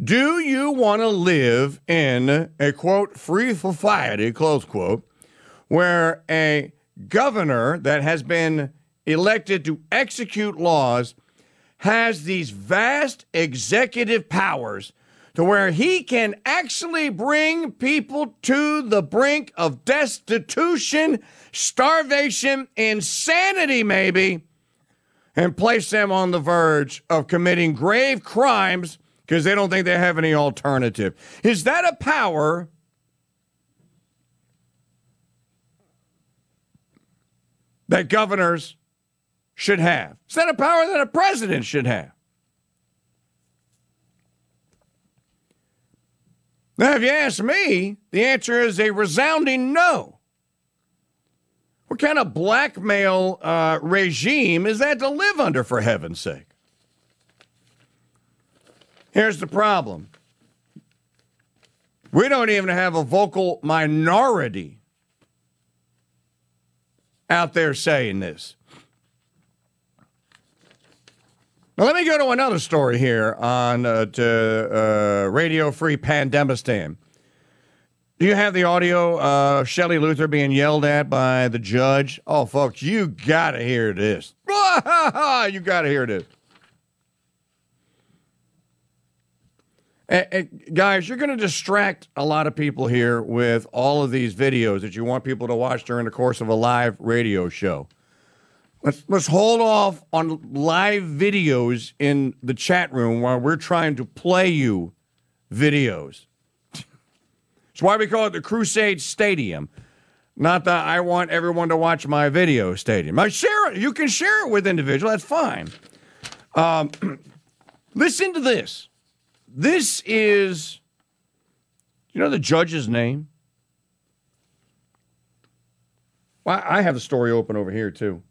Do you want to live in a, quote, free society, close quote, where a governor that has been elected to execute laws has these vast executive powers to where he can actually bring people to the brink of destitution, starvation, insanity maybe, and place them on the verge of committing grave crimes because they don't think they have any alternative? Is that a power that governors should have? Is that a power that a president should have? Now, if you ask me, the answer is a resounding no. What kind of blackmail regime is that to live under, for heaven's sake? Here's the problem. We don't even have a vocal minority out there saying this. Now, let me go to another story here on Radio Free Pandemistan. Do you have the audio of Shelley Luther being yelled at by the judge? Oh, folks, you got to hear this. You got to hear this. Guys, you're going to distract a lot of people here with all of these videos that you want people to watch during the course of a live radio show. Let's hold off on live videos in the chat room while we're trying to play you videos. That's why we call it the Crusade Stadium, not the I want everyone to watch my video stadium. Now, share it. You can share it with individuals. That's fine. Listen to this. This is, you know the judge's name? Well, I have the story open over here, too.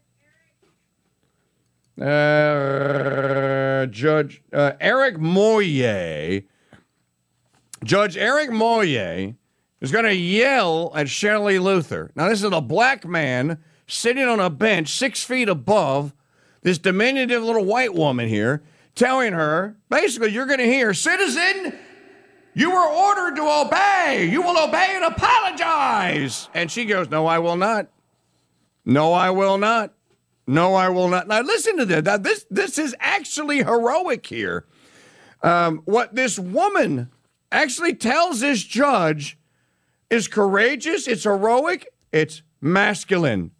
Judge Eric Moye. Judge Eric Moye is going to yell at Shelley Luther. Now, this is a black man sitting on a bench 6 feet above this diminutive little white woman here, telling her, basically, you're going to hear, citizen, you were ordered to obey. You will obey and apologize. And she goes, no, I will not. No, I will not. No, I will not. Now, listen to this. Now, this is actually heroic here. What this woman actually tells this judge is courageous, it's heroic, it's masculine.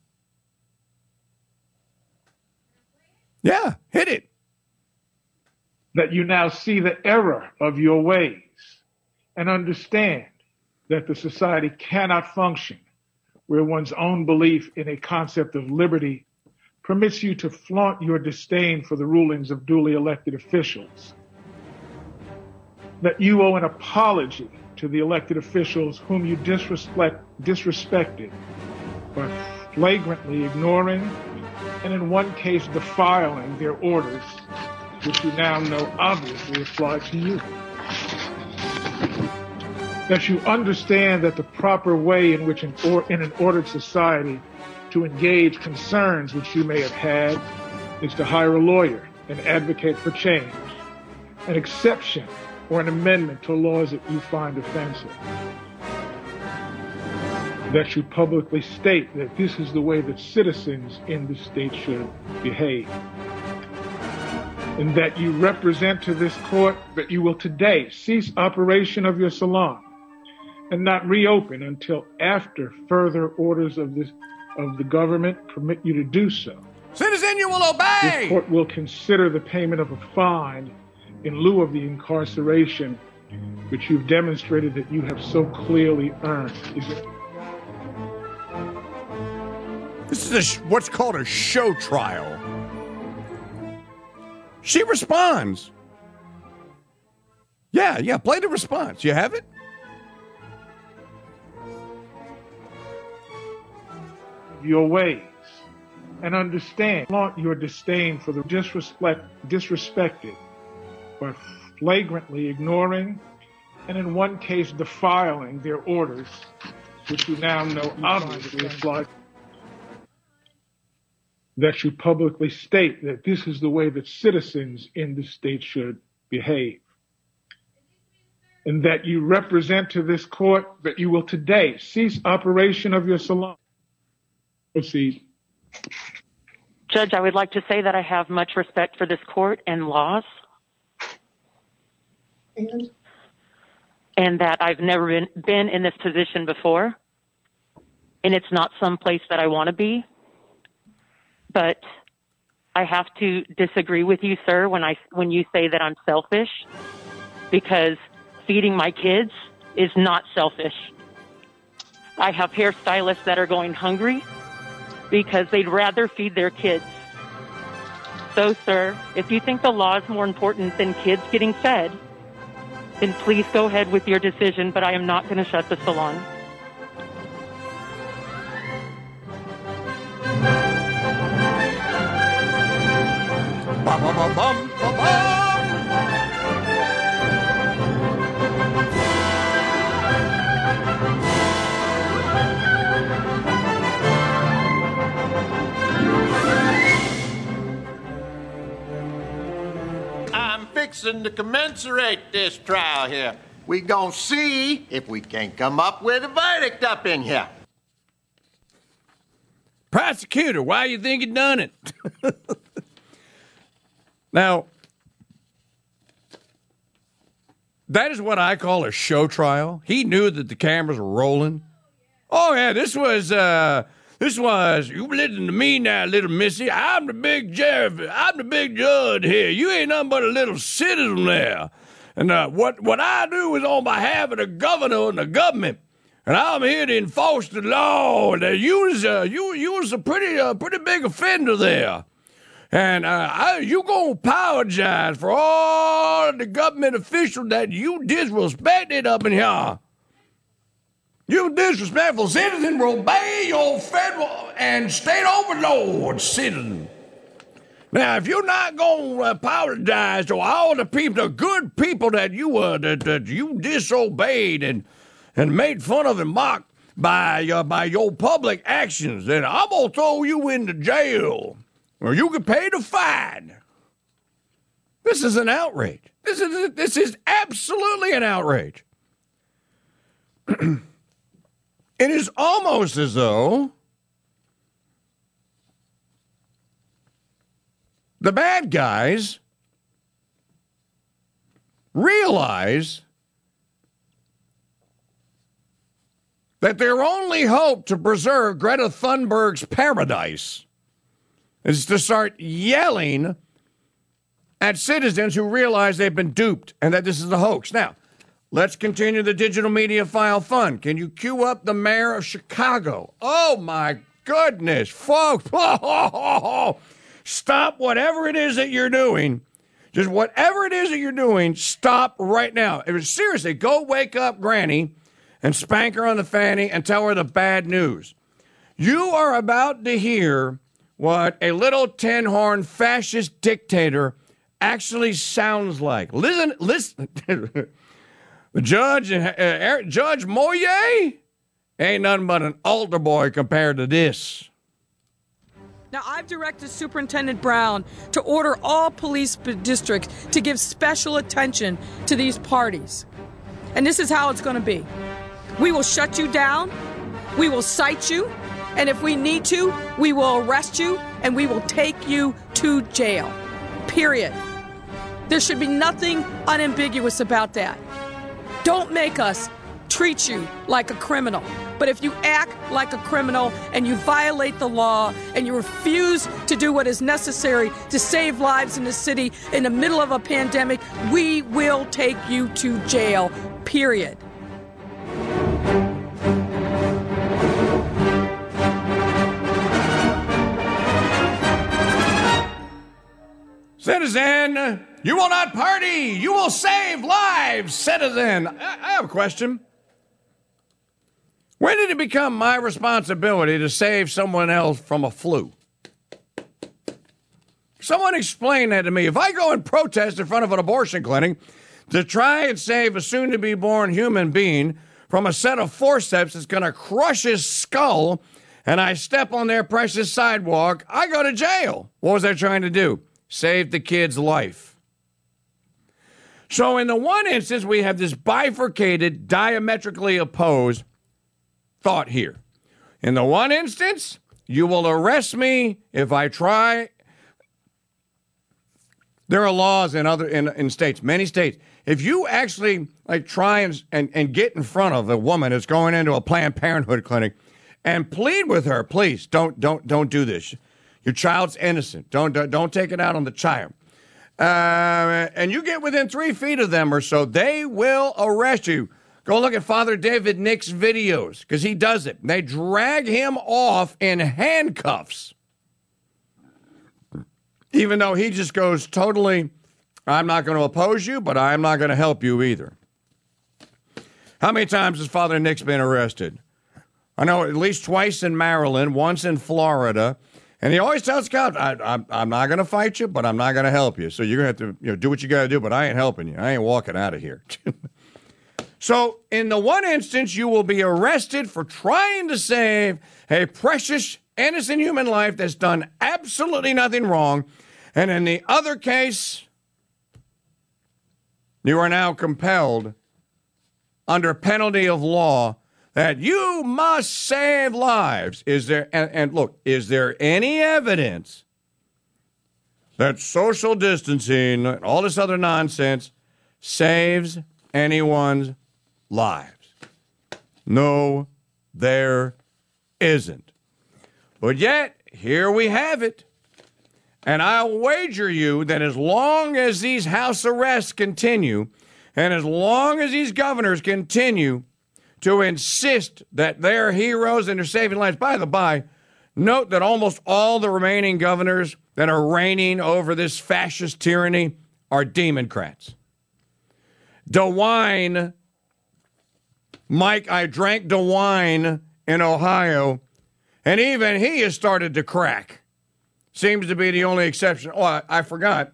Yeah, hit it. That you now see the error of your ways and understand that the society cannot function where one's own belief in a concept of liberty permits you to flaunt your disdain for the rulings of duly elected officials. That you owe an apology to the elected officials whom you disrespected by flagrantly ignoring and in one case defiling their orders, which you now know obviously apply to you. That you understand that the proper way in which in an ordered society to engage concerns which you may have had is to hire a lawyer and advocate for change, an exception or an amendment to laws that you find offensive. That you publicly state that this is the way that citizens in the state should behave. And that you represent to this court that you will today cease operation of your salon and not reopen until after further orders of the government permit you to do so. Citizen, you will obey! This court will consider the payment of a fine in lieu of the incarceration which you've demonstrated that you have so clearly earned. This is what's called a show trial. She responds. Yeah, play the response. You have it? Your ways and understand, flaunt your disdain for the disrespected by flagrantly ignoring and in one case defiling their orders, which you now know obviously apply. That you publicly state that this is the way that citizens in the state should behave. and that you represent to this court that you will today cease operation of your salon. Proceed. Judge, I would like to say that I have much respect for this court and laws, and that I've never been in this position before, and it's not some place that I want to be. But I have to disagree with you, sir, when you say that I'm selfish, because feeding my kids is not selfish. I have hairstylists that are going hungry because they'd rather feed their kids. So, sir, if you think the law is more important than kids getting fed, then please go ahead with your decision, but I am not going to shut the salon. Bum, bum, bum, bum, bum, bum. I'm fixing to commensurate this trial here. We gonna see if we can come up with a verdict up in here. Prosecutor, why you think you done it? Now, that is what I call a show trial. He knew that the cameras were rolling. Oh, yeah, this was, you listen to me now, little missy. I'm the big judge here. You ain't nothing but a little citizen there. And what I do is on behalf of the governor and the government. And I'm here to enforce the law. And you was a pretty big offender there. And you gonna apologize for all the government officials that you disrespected up in here. You disrespectful citizen will obey your federal and state overlord, citizen. Now, if you're not gonna apologize to all the people, the good people that you disobeyed and made fun of and mocked by your public actions, then I'm gonna throw you into jail. Or you could pay the fine. This is an outrage. This is absolutely an outrage. It is almost as though the bad guys realize that their only hope to preserve Greta Thunberg's paradise is to start yelling at citizens who realize they've been duped and that this is a hoax. Now, let's continue the digital media file fun. Can you cue up the mayor of Chicago? Oh, my goodness, folks. Stop whatever it is that you're doing. Just whatever it is that you're doing, stop right now. Seriously, go wake up Granny and spank her on the fanny and tell her the bad news. You are about to hear what a little tin-horn fascist dictator actually sounds like. Listen. Judge Moyer ain't nothing but an altar boy compared to this. Now, I've directed Superintendent Brown to order all police districts to give special attention to these parties. And this is how it's going to be. We will shut you down. We will cite you. And if we need to, we will arrest you and we will take you to jail. Period. There should be nothing unambiguous about that. Don't make us treat you like a criminal. But if you act like a criminal and you violate the law and you refuse to do what is necessary to save lives in the city in the middle of a pandemic, we will take you to jail. Period. Citizen, you will not party. You will save lives, citizen. I have a question. When did it become my responsibility to save someone else from a flu? Someone explain that to me. If I go and protest in front of an abortion clinic to try and save a soon-to-be-born human being from a set of forceps that's going to crush his skull, and I step on their precious sidewalk, I go to jail. What was I trying to do? Save the kid's life. So in the one instance, we have this bifurcated, diametrically opposed thought here. In the one instance, you will arrest me if I try. There are laws in states, many states. If you actually try and get in front of a woman that's going into a Planned Parenthood clinic and plead with her, please don't do this. Your child's innocent. Don't take it out on the child. And you get within 3 feet of them or so, they will arrest you. Go look at Father David Nick's videos, because he does it. They drag him off in handcuffs. Even though he just goes totally, I'm not going to oppose you, but I'm not going to help you either. How many times has Father Nick's been arrested? I know at least twice in Maryland, once in Florida. And he always tells cops, I'm not going to fight you, but I'm not going to help you. So you're going to have to do what you got to do, but I ain't helping you. I ain't walking out of here. So in the one instance, you will be arrested for trying to save a precious, innocent human life that's done absolutely nothing wrong. And in the other case, you are now compelled, under penalty of law, that you must save lives. Is there, and look, is there any evidence that social distancing, all this other nonsense, saves anyone's lives? No, there isn't. But yet, here we have it. And I'll wager you that as long as these house arrests continue, and as long as these governors continue to insist that they're heroes and they're saving lives. By the by, note that almost all the remaining governors that are reigning over this fascist tyranny are Democrats. DeWine, Mike, I drank DeWine in Ohio, and even he has started to crack. Seems to be the only exception. Oh, I forgot.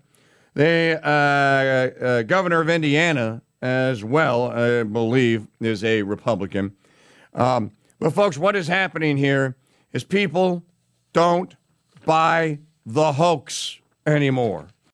The governor of Indiana as well, I believe, is a Republican. But folks, what is happening here is people don't buy the hoax anymore.